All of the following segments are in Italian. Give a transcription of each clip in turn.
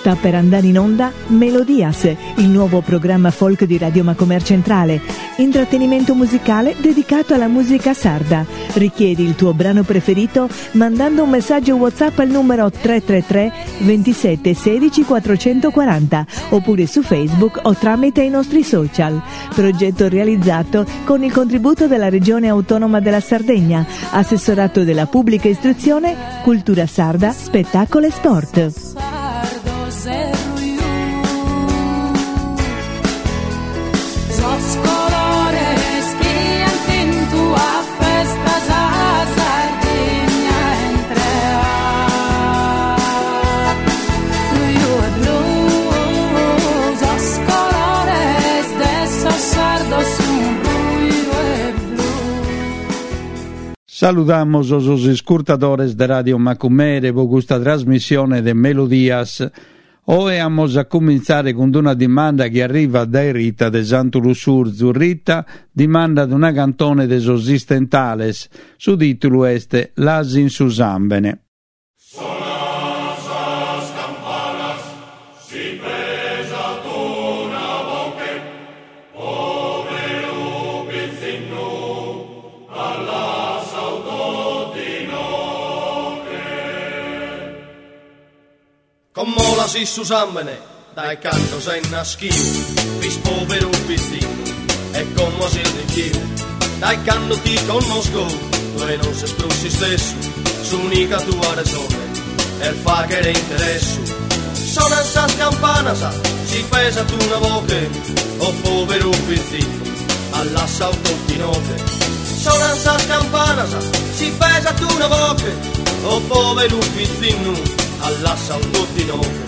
Sta per andare in onda Melodias, il nuovo programma folk di Radio Macomer Centrale, intrattenimento musicale dedicato alla musica sarda. Richiedi il tuo brano preferito mandando un messaggio WhatsApp al numero 333 27 16 440 oppure su Facebook o tramite i nostri social. Progetto realizzato con il contributo della Regione Autonoma della Sardegna, Assessorato della Pubblica Istruzione, Cultura Sarda, Spettacolo e Sport. Saludamos os escutadores de Radio Macomer e questa trasmissione de Melodias. Oggi vamos a cominciare con una domanda che arriva da Rita de Santo Lussurzu. Rita dimanda di una cantone de Sosistentales. Su titolo este L'Asin Susambene. Como la si Susambene, dai canto sei naschivo, fis povero pizzino, e como si richivo, dai canto ti conosco, tu non sei sprussi stesso, s'unica tua ragione, e il fa che interesso. Sono sa campana sa, si pesa tu una voce, o povero pizzino, alla tutti notte. Sono sa campana sa, si pesa tu una voce, o povero pizzino, all'assa un tutti noi.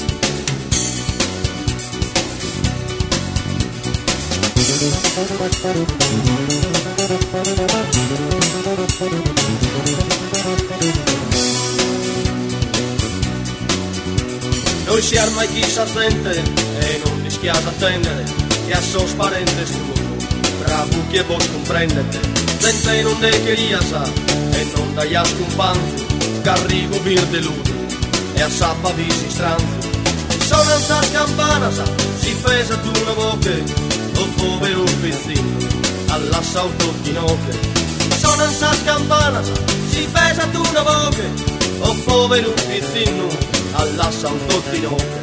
Noi si arma chi s'attende e non rischiate attendere che a sos parentes tu bravo che vos comprendete gente non de queria sa e non dai a scumpanzo carrigo vir deludo e a sappa visi stranzo. Sono alza campana sa, si pesa tu una voce, o povero pizzino, all'assa tutti noche. Sono alza campana sa, si pesa tu una voce, o povero pizzino, all'assa tutti noche.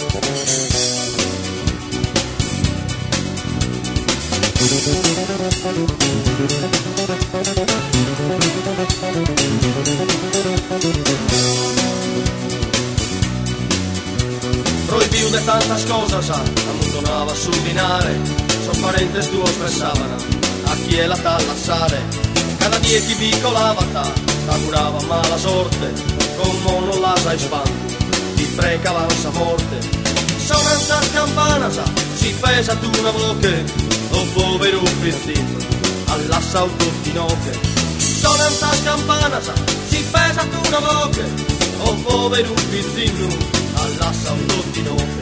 Proibiu de tantas cosas, amontonava su dinare, son parentes tuos pensavano, a chi è la tallassare, cada die chi vicolava t'augurava mala sorte, come non la sai spanto, ti precava sa morte. Sono alza campana, si pesa tu una voce, o povero pizzino, all'assa tutti noche. Sono alza campana, si pesa tu una voce, o povero pizzino, all'assa tutti noche.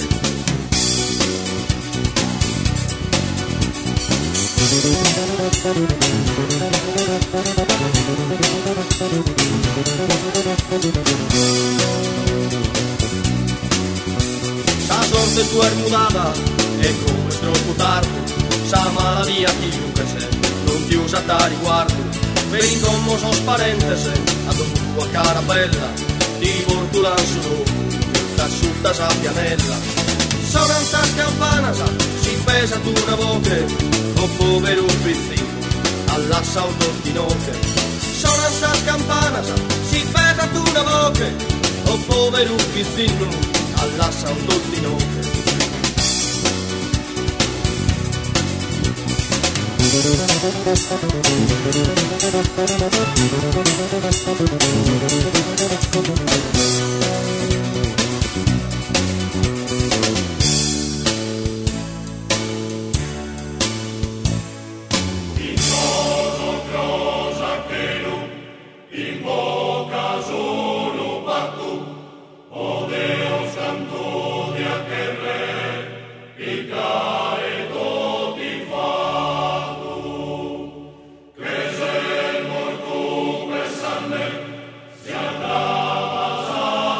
Sa sorte tua è mudata e come è troppo tardi, sa maladia chiunque sei, non ti usa da riguardo, per incommo sos parentese, a tua cara bella, ti porto l'anso dopo. Asciutta sa pianella. Sono alza campana sa, si pesa tu una voce, o povero pizzino, all'assa tutti noche. Sono alza campana sa, si pesa tu una voce, o povero pizzino, all'assa tutti noche. Cresce il morto, pesante, si andava a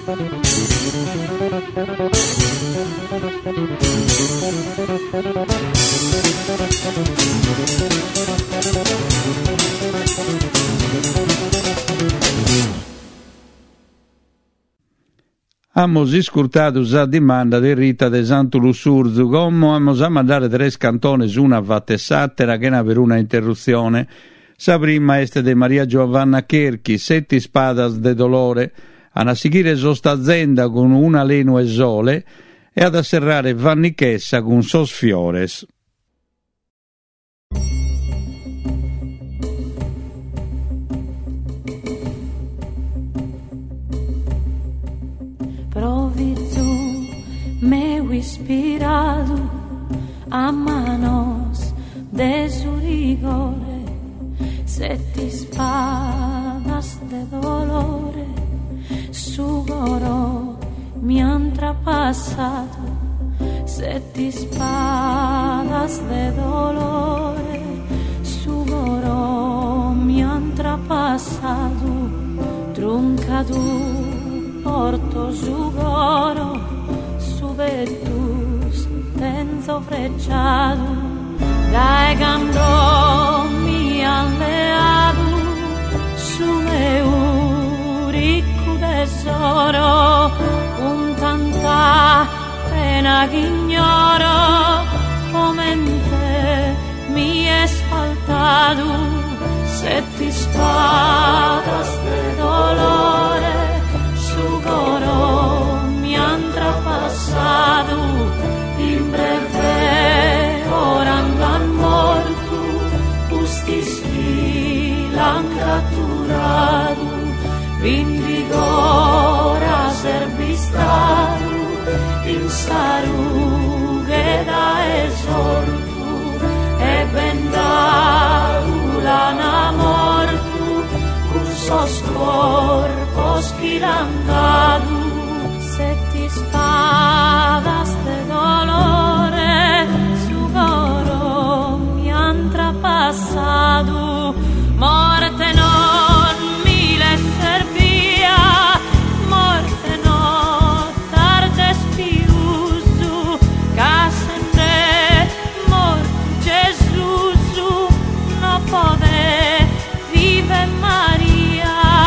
Amos iscurtados a dimanda de Rita de Santu Lussurzu, come amos a mandare 3 cantones una vatte sattera che per una interruzione. Sa prima este de Maria Giovanna Cherchi, 7 spadas de dolore, a seguire sost'azienda con una leno e sole e ad asserrare Vannichessa con sos fiores. Provi tu, meu inspirado, a manos de su rigore, 7 espadas de dolore, su goro mi han traspasado, 7 espadas de dolore, su goro mi han traspasado, truncado porto su goro, su vetus tenzo frecciado, dai gandò mi alleado, su meu ricco tesoro, con tanta pena che ignoro, come te mi è sfaltato, 7 spadas de dolore, su goro mi han traspassato, in breve ora han morto, justizi l'han catturato, vindigora servistato, in sarughe da esorto, e bendato l'han morto, con sos corpos schilandado, 7 espadas de dolore, su goro mi han traspasado, morte non mi lesser via, morte no tarde spiuso, ca sempre morto Gesù, no pode vive Maria.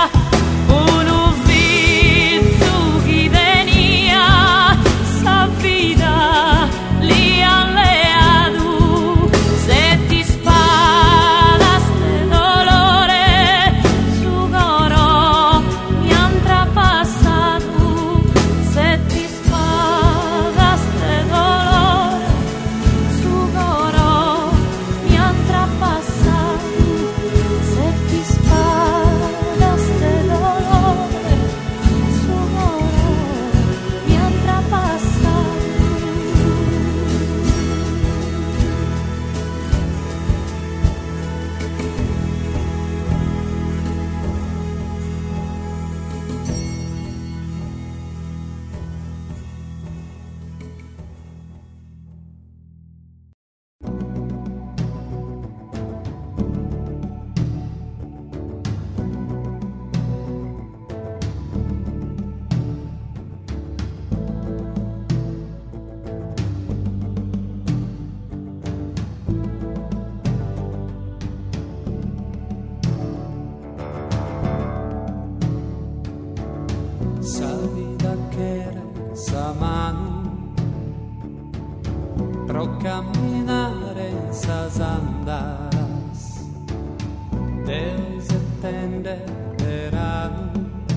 pro camminare in sas andas Deus attende verano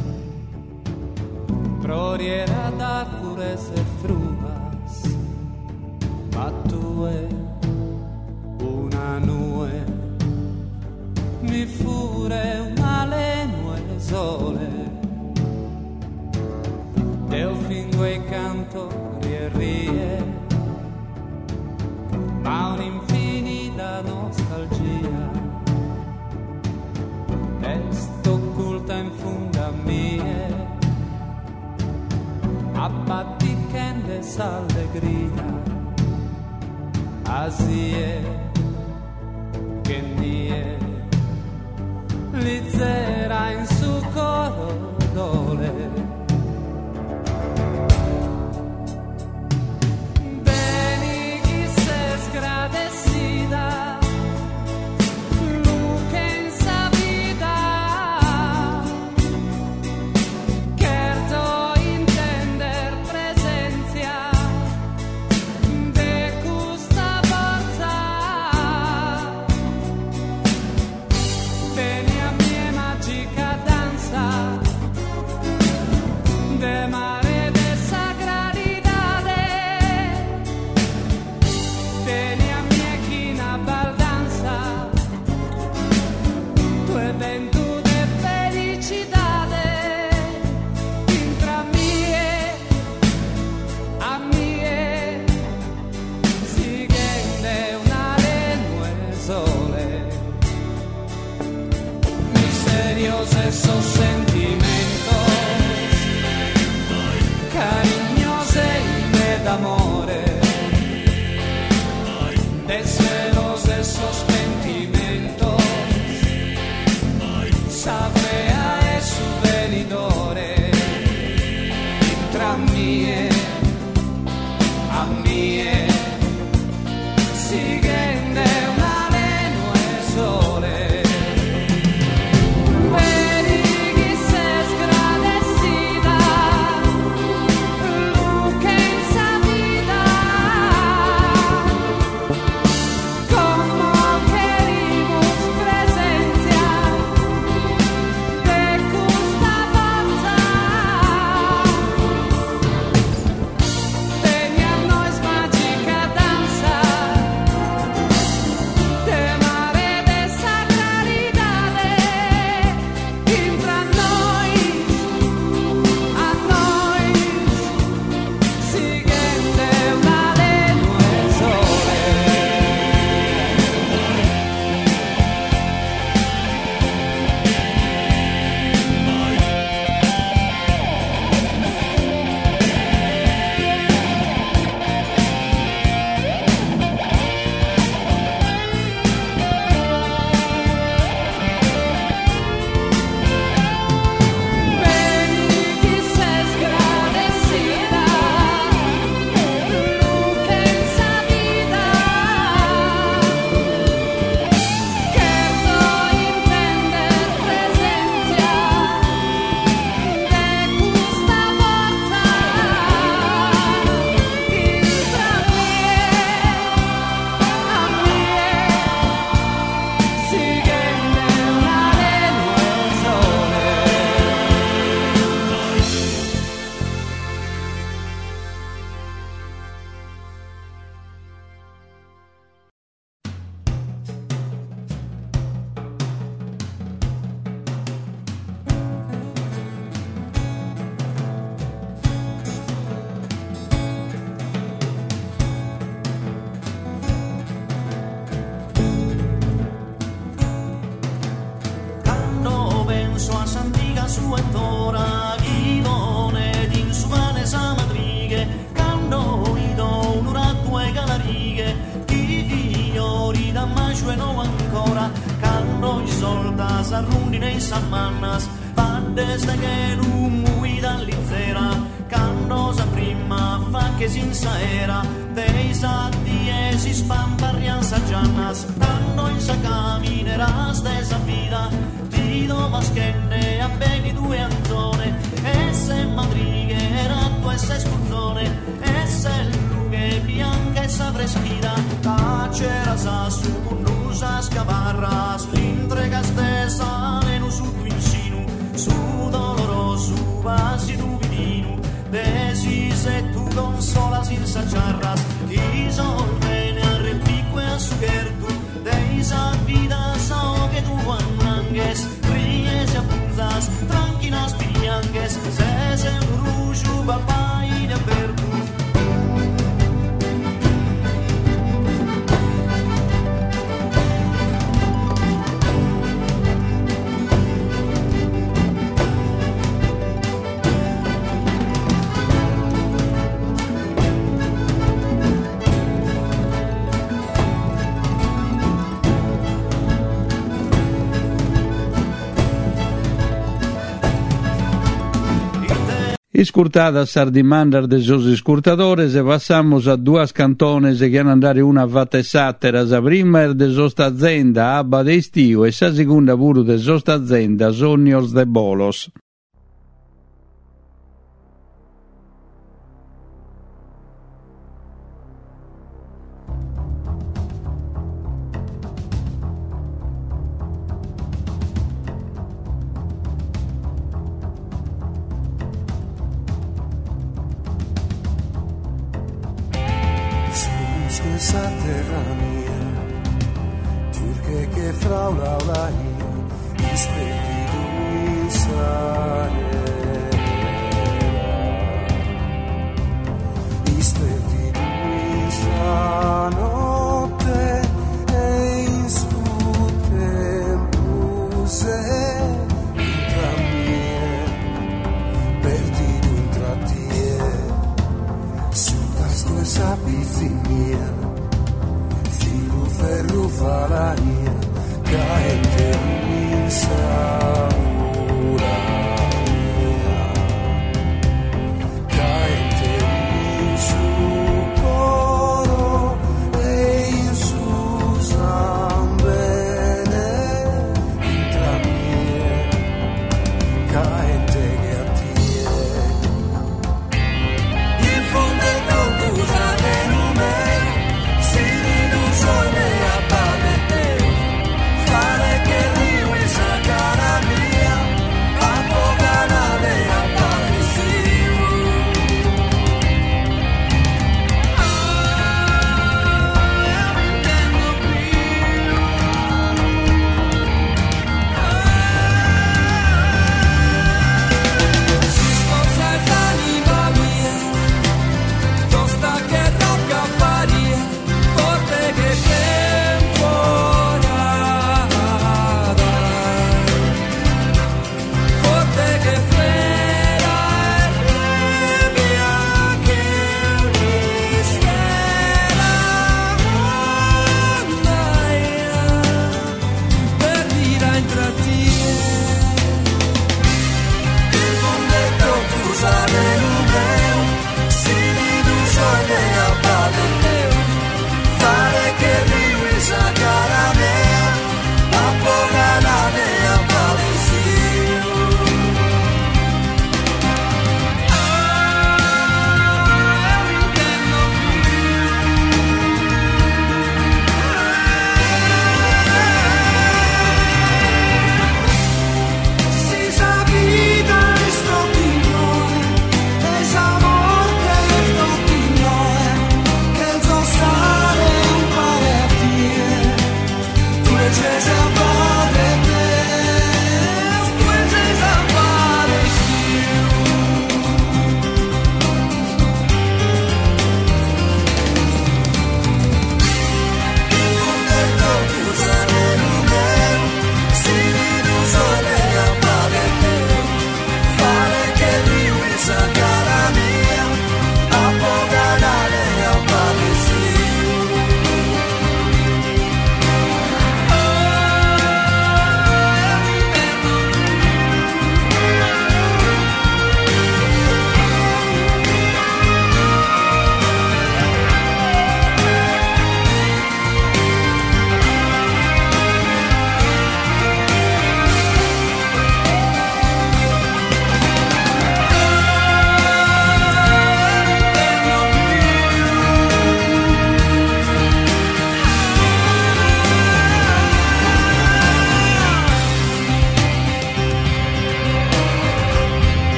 proriera d'arbures e fruas ma tu è una nue mi fure una lenue sole Deo fingo e canto rie ma un'infinita nostalgia est occulta in funda mie abbaticende s'allegria asie che nie lizzera in su coro dole Iscurtada Sardimandar de sos iscurtadores e passamos a duas cantones che hanno andare una vatessatera, sa prima er de sosta azienda Abba de Istiu e sa seconda pure de sosta azienda Sognos de Bolos. Esa terra mia, turche che fra la mia, ispettitu in sarera, ispettitu in sa notte e in su tempus intra mie, perditu intra tie, su tasto esa pizzi mia. Ferro falania caente in saura caente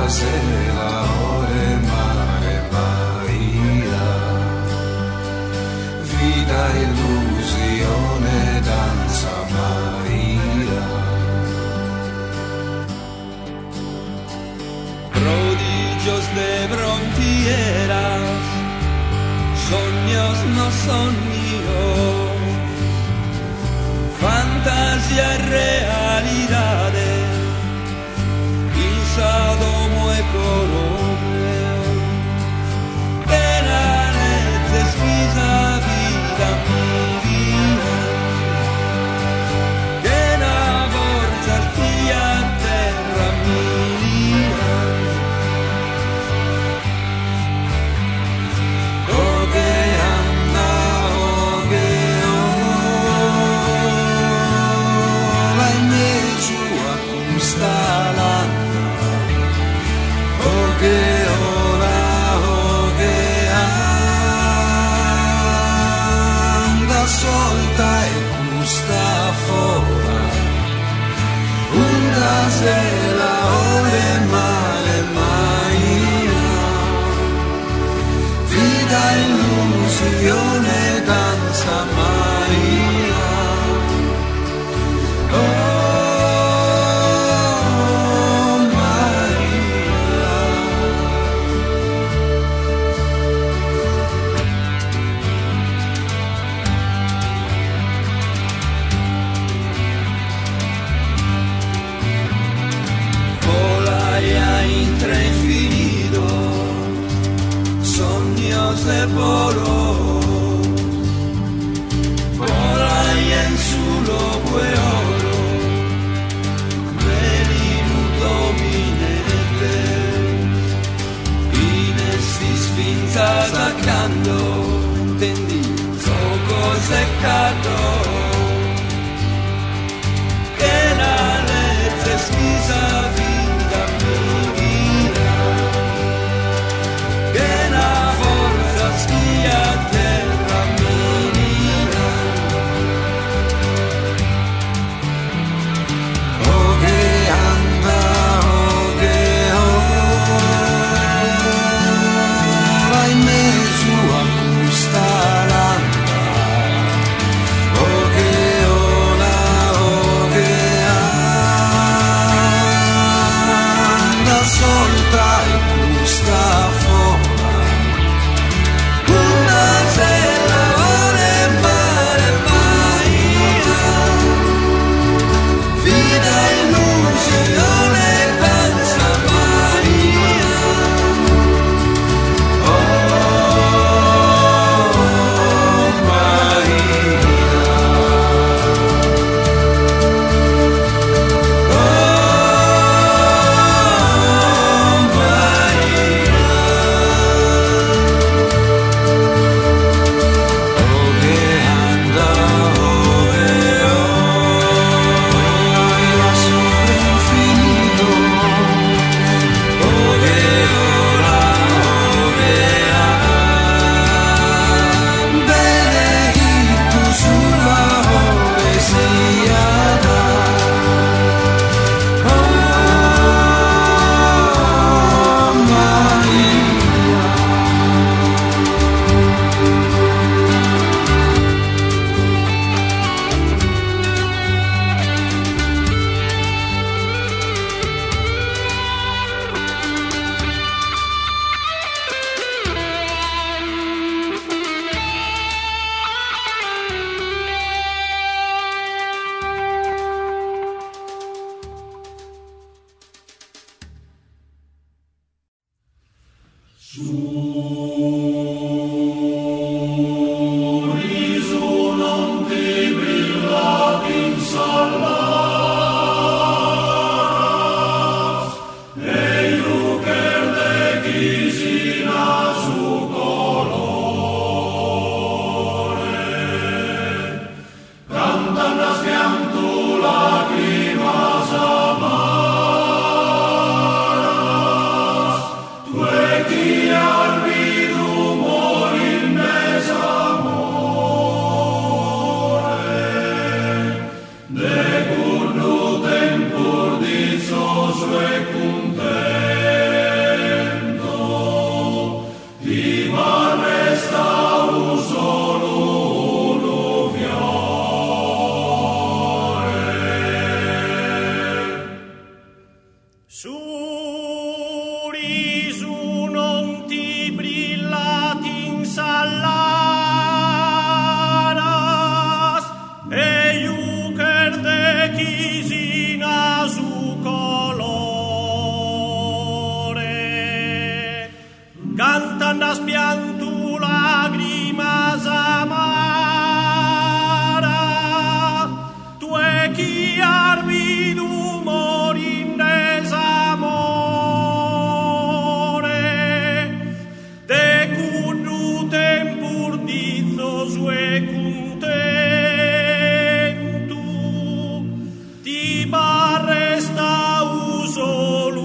sera ore mare Maria, vita illusione danza Maria, prodigios de fronteras, sueños no son míos, fantasía y realidades, Sodomo e Colomeo, penalezze schisa vita mia, che la forza stia a terra mia, oh che anda, oh che la invece a custala, che ora che anda solta e gusta fora, una sera ore male Maria, vita illusione danza Maria, oh de poros, volai en su lobo e oro, venuto minete, in estis fintas acando, entendi, poco seccato, che la legge schisa vita mia, che la stia terra mia, oh che anda, oh che ora in mezzo a custalanda, oh che anda solta e custa fuori. Chi al viso non ti brillati in sallaras e iucher de chisina su colore cantan das piantu lagrimas amara tu e chi arbidu morin desamore de cundu tempur dizos e contentu ti barresta usolu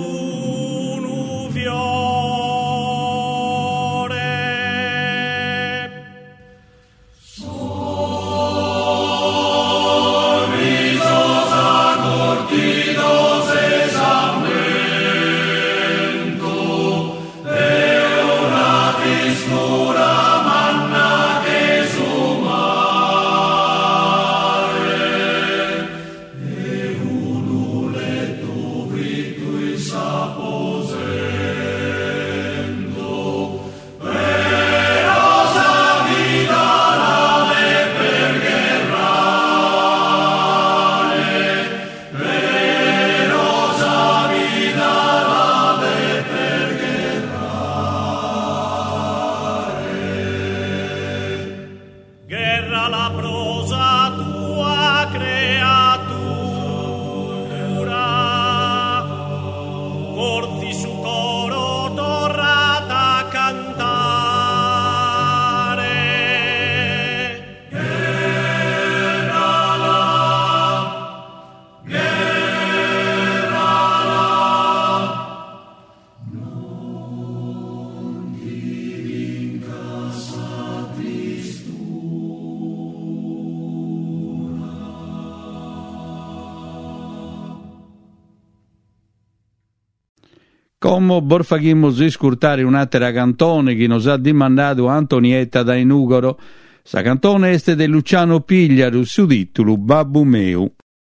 Come borfaghimos iscurtare un'altra cantone che nos ha dimandato Antonietta da Inugoro. Sa cantone este de Luciano Pigliaru, su titolo Babbu meu.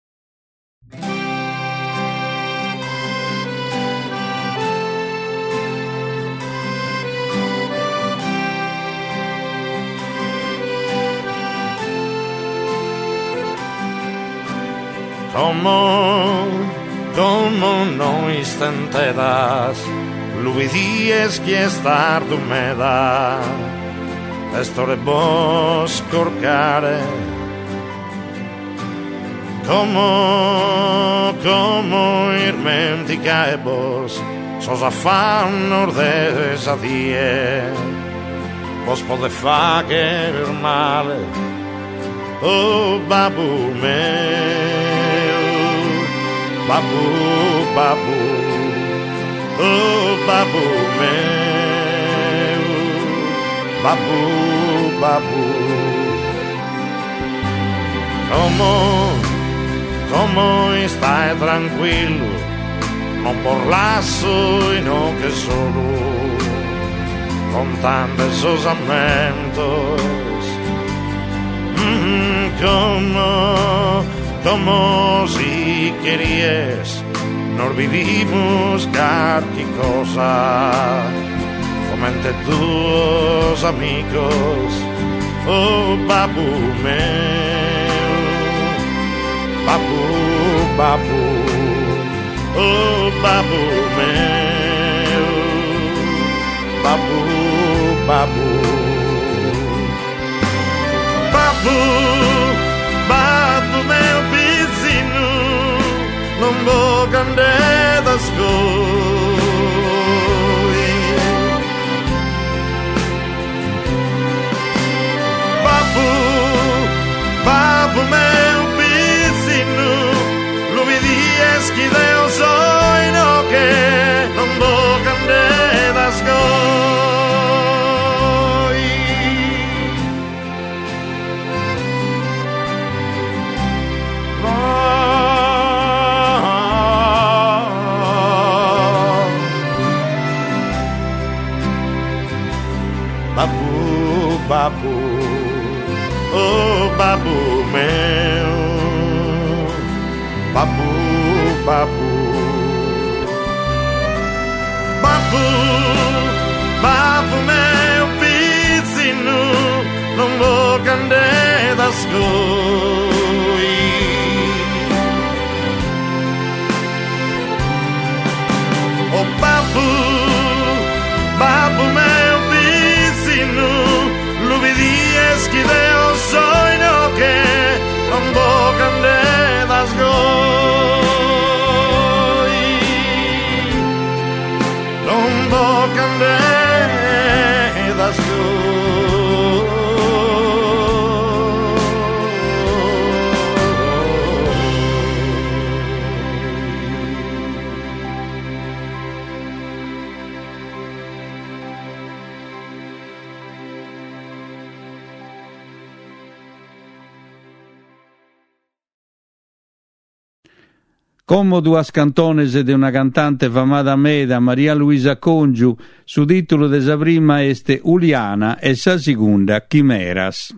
Como no instantedas, luidies que estar dumeda, estore vos corcare, como irme di caebos, sos affanno de sadie, vos pode facer male, oh babbu meu. Babbu, babbu, oh babbu meu, babbu, babbu. Como stai tranquillo, non por lasso e no che solo, con tantos osamentos, como si querías, no olvidimos cualquier cosa, como entre tus amigos, oh babbu meu, babbu, babbu, oh babbu meu, babbu, babbu, babbu, babbu meu vizinho, non vou candé das coisas. Babbu, babbu meu vizinho, lui dies que Deus soy no que non vou candé das coisas. Babbu, babbu, oh babbu meu, babbu, babbu, babbu, non voglio andare da soli. Oh babbo, babbo mio vicino, lo vedi e schideo sogno che non voglio andare da soli. Non voglio andare da soli. Como duas cantones de una cantante famada meda, Maria Luisa Congiu, su titolo de sa prima este Uliana e sa segunda Chimeras.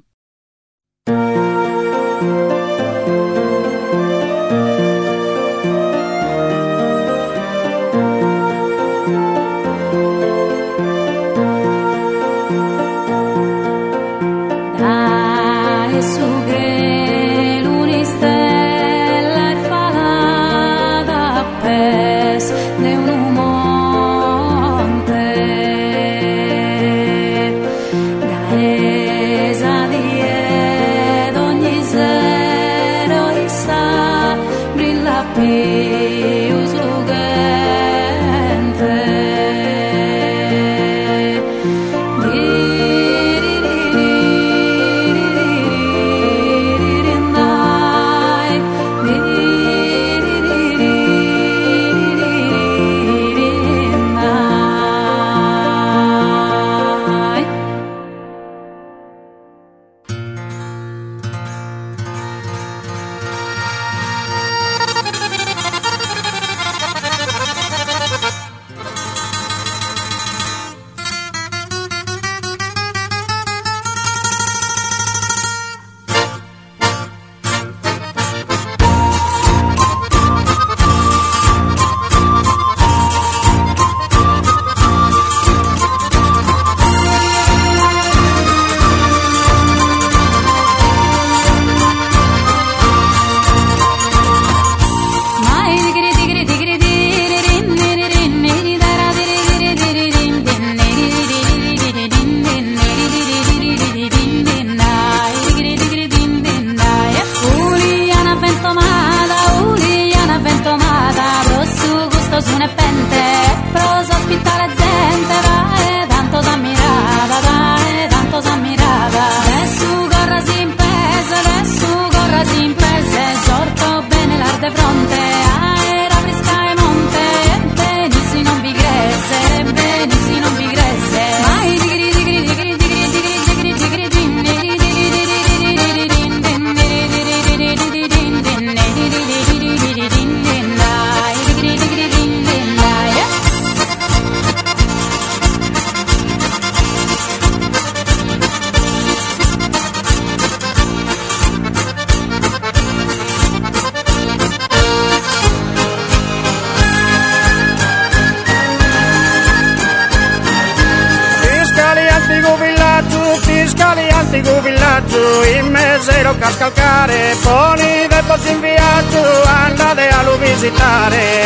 antico villaggio, in mezzo cascalcare, poni del posto in viaggio, andate a lo visitare.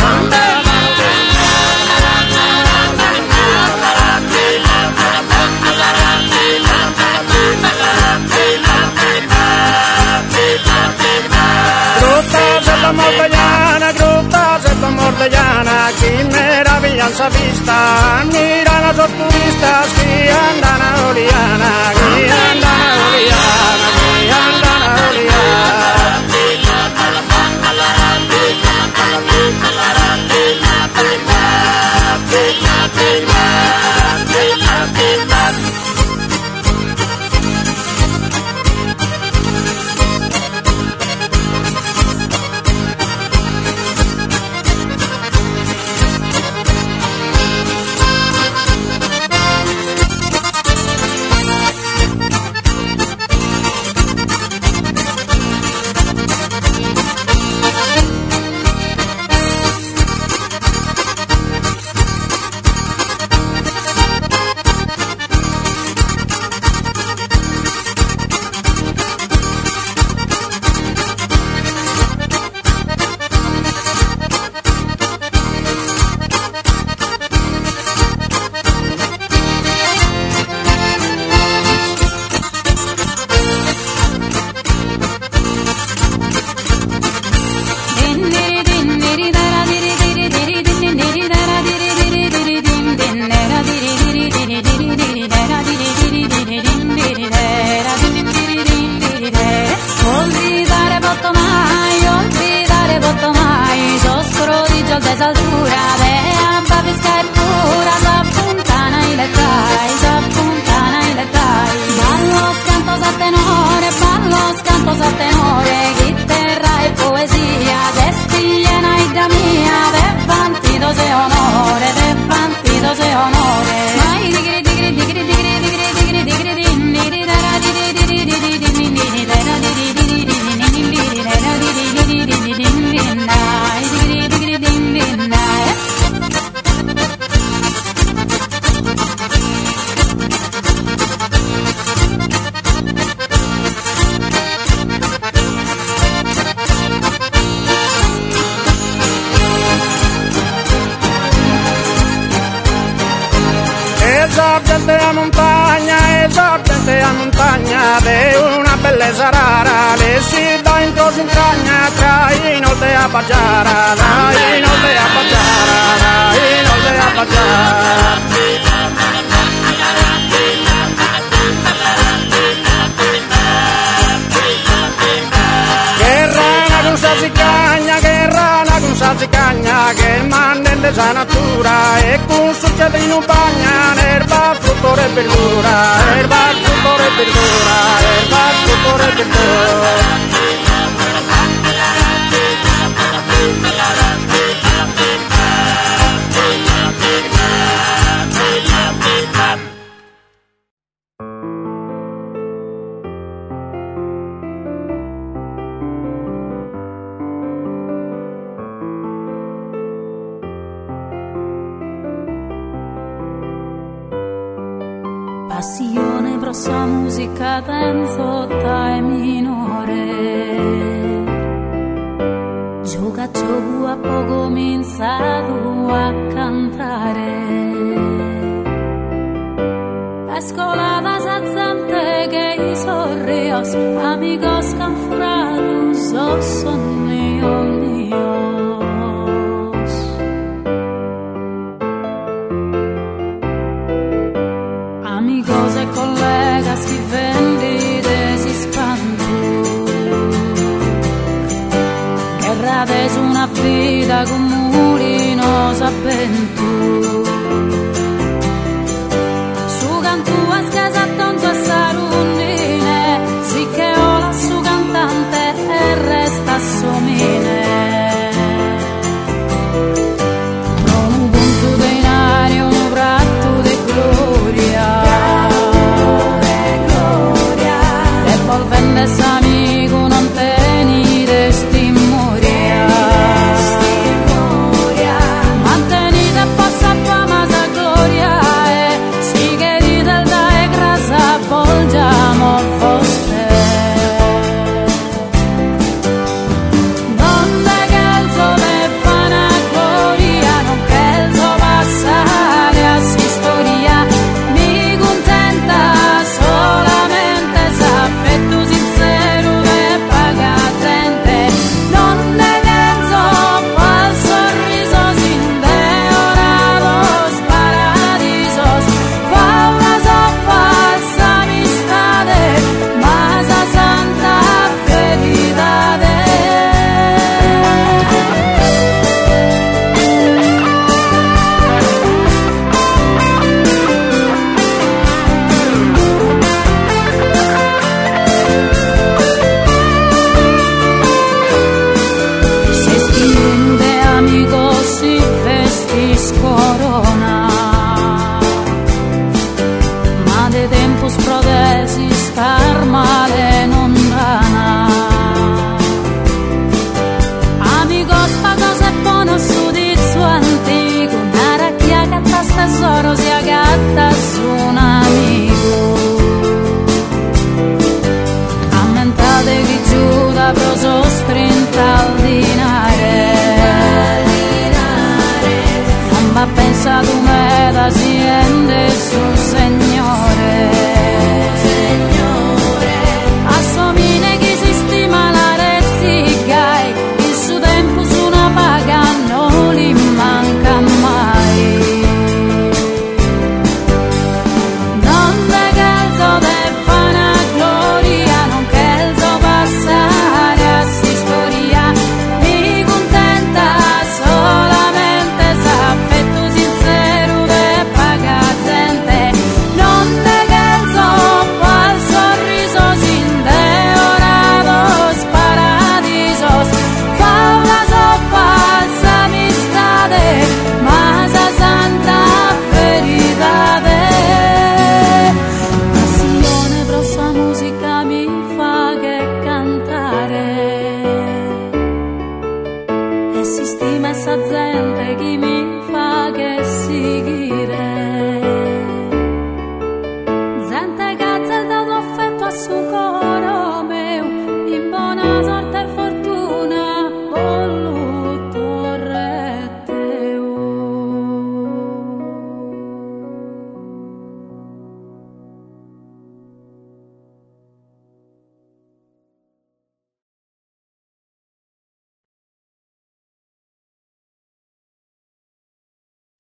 Gruta setta mordegliana, che meraviglianza vista, mirano los turistas che andano a Oliana, che andano a Oliana, che andano a Oliana. sorgente a montagna di una bellezza rara, le si dà in cosa in cagna, tra inoltre a baciara, inoltre a baciara, inoltre a baciara. Che rana che manda sa natura e con succede in un bagna erba, frutto e verdura, erba, frutto e verdura, erba, frutto e verdura. Passione prossa musica tenzotta e minore, gioca gioco a poco cominciato a cantare, escolata sazzante che i sorrios amigos canfurados so sonnio mio. Amigos e collegas si vendite si spantu, che rades una vita con mulino s'avventu, su cantu a scasa tonto a sarunine, sì che ola su cantante e resta somine. Non punto denari un pratto di gloria, volvendes amigo non tenite stimoria, mantenite possa fama sa gloria e si querite il da e grasa volgiamo vostre. Donde che il sole fa una gloria, non che il sole passare a si storia, mi contenta solamente sappetto sincero e pagazente, non ne penso al sorriso sin deorados paradisos, fa una so falsa amistade, ma sa santa feridade. Se stinde amico si vestis corona, ma de tempus prodesi star male non dana. Amigos pagos e bonos su dizzo antico, una racchia che tra tesoro si agatta su un amico. Ammentate chi giuda proso strinta al dinare, non va pensato meta siente sul Signore. Assomine chi si stima la rezzica, il suo tempo su una paga non li manca mai. Donde che il sole fa una gloria, non che il sole passare a si storia, mi contenta solamente sappetto sincero e pagazente, donde che il sole fa il sorriso sin deorados paradisos, fa una so falsa amistade, ma sa santa feridade. Passione prossa musica mi fa che cantare, e si stima essa gente chi mi fa che seguire, gente che ha dato affetto a suo coro meu, in buona sorte e fortuna voluto re teu.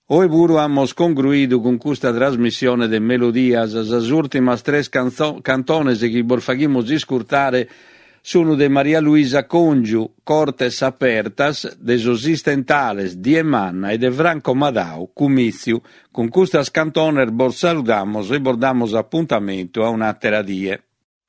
Hoy pure hemos concluido con questa trasmissione de Melodias, las ultimas tres cantones che vorremmo ascoltare sono de Maria Luisa Congiu, Cortes Apertas, de Sosistentales, di Emanna e de Franco Madau, Comizio. Con questas cantones vos saludamos e bordamos appuntamento a un'altra die.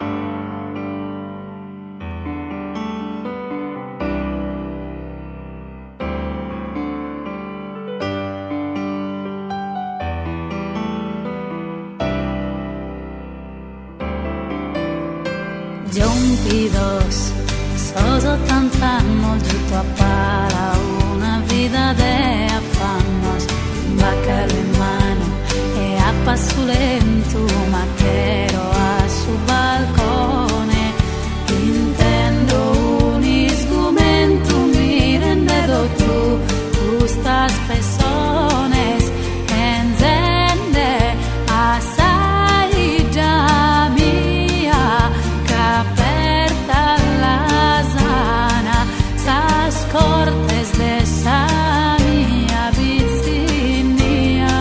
Giompidos, soso tant'annos, giusto a para una vida de afannos, un baccalo in mano e a passo lento, macchero a su balcone, intendo un isgumento, mi rendedo tu stas persones, enzende assai già mia, aperta la sana, sas cortes de esa mia vicinia.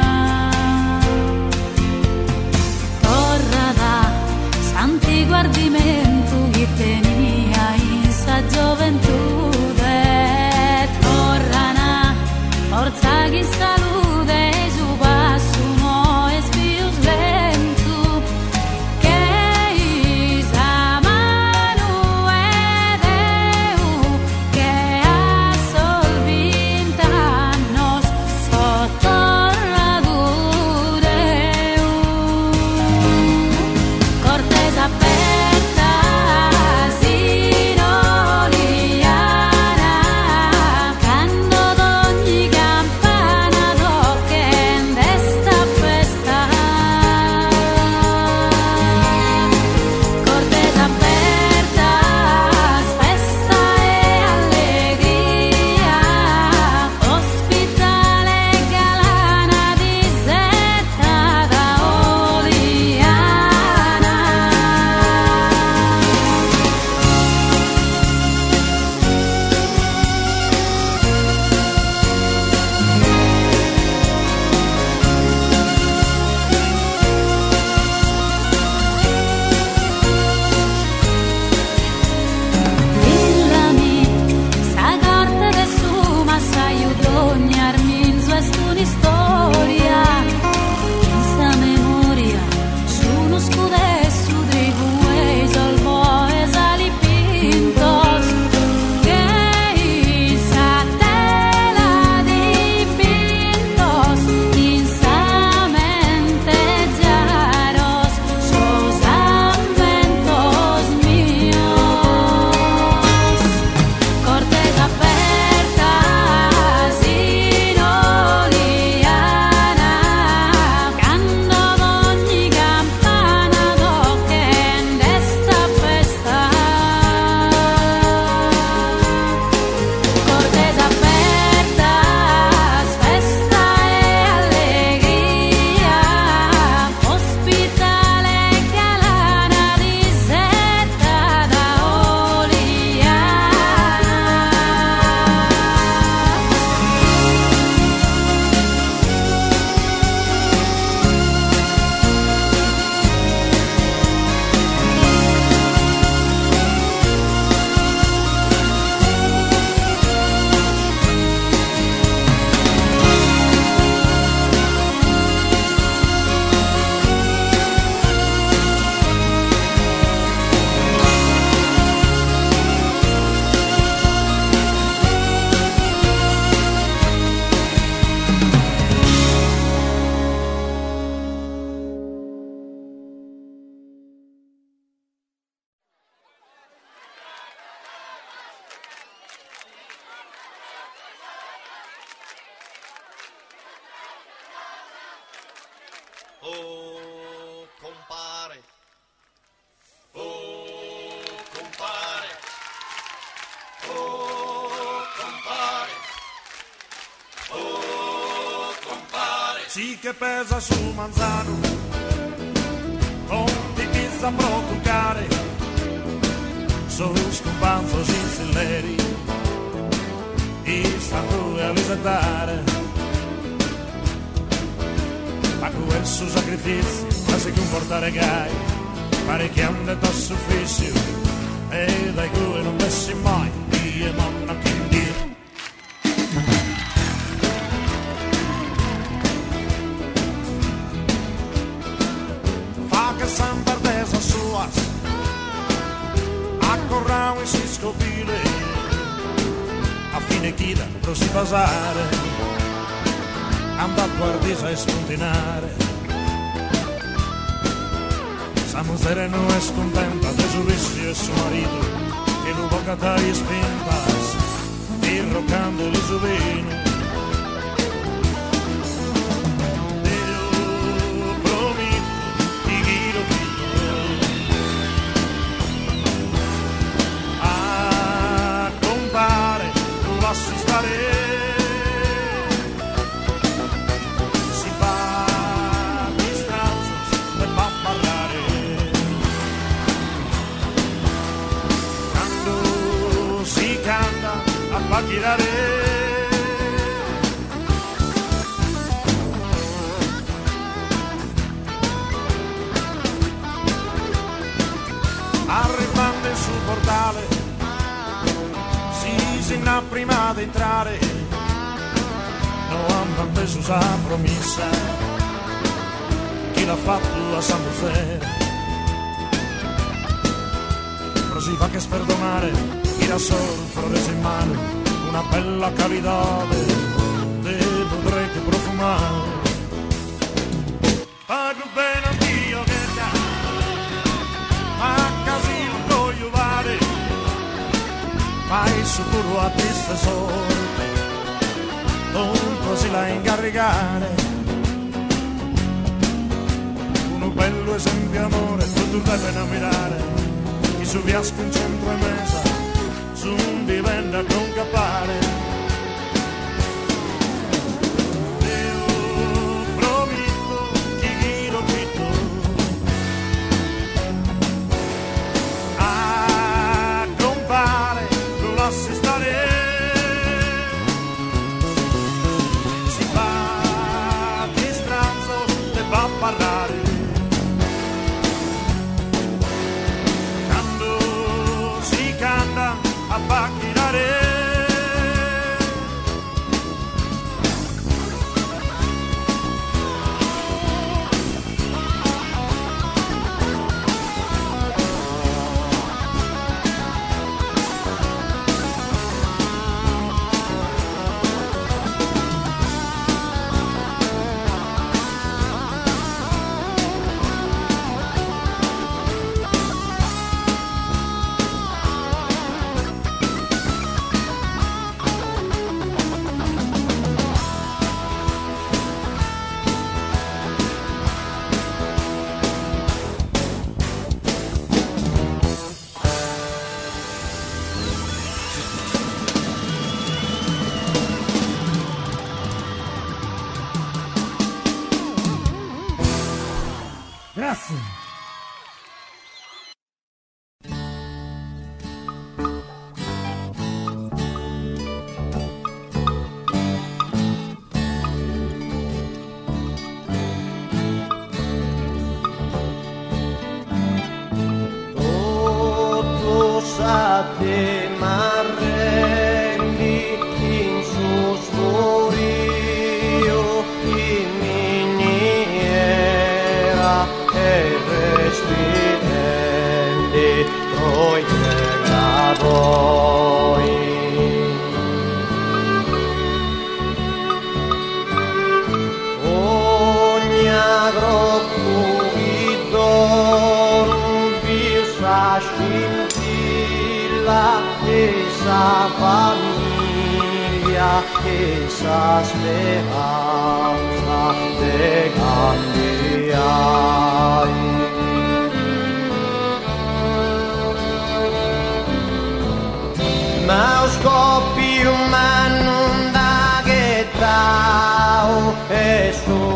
Torra da santi guardimento che tenia in sa gioventù, torrana forza che salute su passo no es più lento che isa manu ed eu che a sol 20 annos sotto radureu cortes aperta sino liana cando d'ogni campana d'ochen d'esta festa cortes apertas festa e allegria ospitale galana disetta da Oliana. Villami, sa corte de suma, s'aiutogna in sua un'istoria, in sa memoria, su uno scudesso di buei solvoes alipintos, che sa tela di pintos, in sa mente giaros, sos amventos mios. Cortes apertas sino liana cando d'ogni campana d'ochen d'esta festa cortes apertas festa e allegria ospitale galana disetta da Oliana. Oh, compare. Oh, compare. Oh, compare. Oh, compare. Sì che pesa sul manzano, non ti pizza a procurare, sono scompanzo sincelleri, e stanno a visitare. a quel suo sacrificio, quasi che un portare gai, parecchiando da sufficio, e dai cui non dessi mai, io non ti indiro. Fa che sempre desa sua, accorramo e si scopile, a fine chida, pro si basare, andò a guardisa e spuntinare. Siamo sereno e scontenta de su vicio e su marito, che lo boca dai spintas, irrocando il suo vino. Io prometto, ti chiedo a contare, tu lasci stare. A tirare arrivando sul portale si inna prima di entrare non hanno preso sa promessa chi l'ha fatto a San Buffere però si fa che sperdonare chi la sorfrore in mano una bella cavidade te potrei che profumare pago bene a Dio che dà a casino voglio fare mai sicuro a questa sorte dunque si la incaricare uno bello esempio amore tutto deve innamorare chi su viasco in centro e mesa un diventa con capare io prometto ti chiedo tutto a compare tu lasci stare si fa di stranzo e va a parlare quando si canta a pacchinare te m'arrendi in sussurrio in miniera e respirenti noi pregavoi ogni agro cuidon visa esa famiglia, esa speranza de cambiare. Ma scoppio ma non da che tao e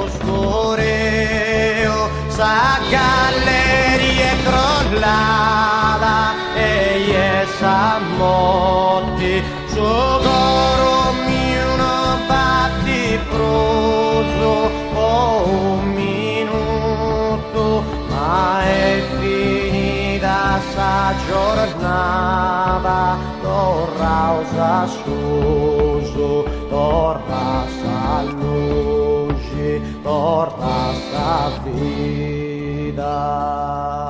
scoreo sa galleria crollata e essa motti su coro mio non batti proso oh mio giornata torna a suso, torna a luce, torna a vita.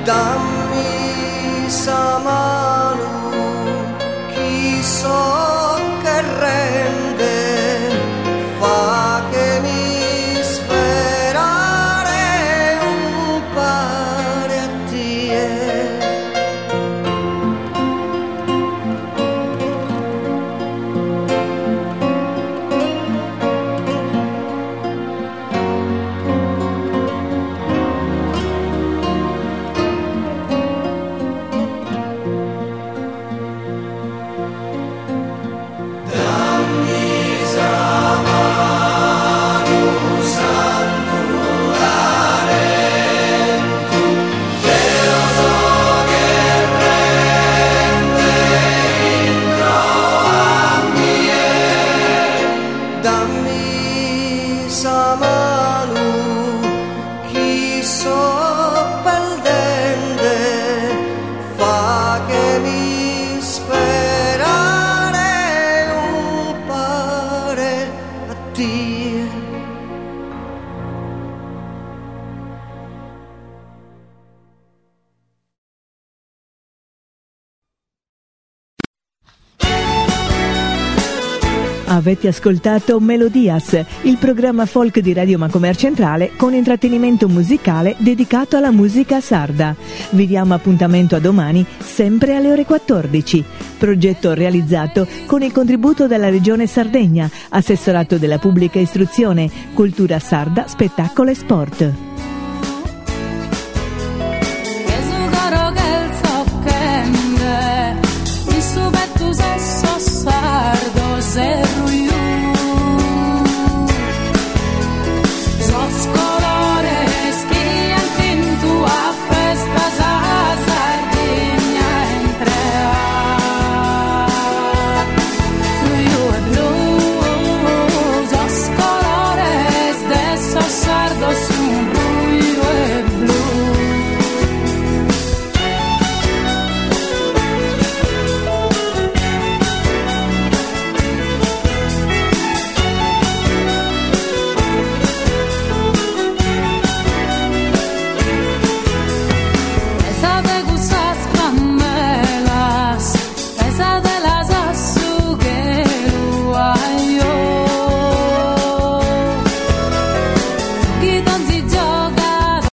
dammi sa mano, chi so che rende, fa che mi sperare un pare a tie. Avete ascoltato Melodias, il programma folk di Radio Macomer Centrale con intrattenimento musicale dedicato alla musica sarda. Vi diamo appuntamento a domani, sempre alle ore 14. Progetto realizzato con il contributo della Regione Sardegna, Assessorato della Pubblica Istruzione, Cultura Sarda, Spettacolo e Sport.